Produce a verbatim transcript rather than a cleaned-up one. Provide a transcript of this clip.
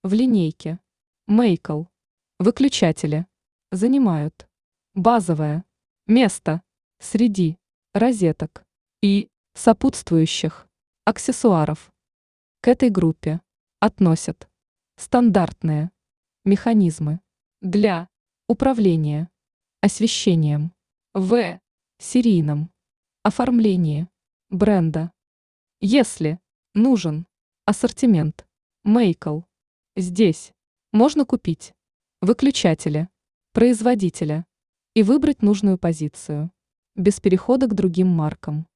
В линейке. Мейкл. Выключатели. Занимают. Базовое. Место. Среди. Розеток. И сопутствующих. Аксессуаров. К этой группе относят стандартные механизмы для управления освещением в серийном оформлении бренда. Если нужен ассортимент Мейкл, здесь можно купить выключатели производителя и выбрать нужную позицию без перехода к другим маркам.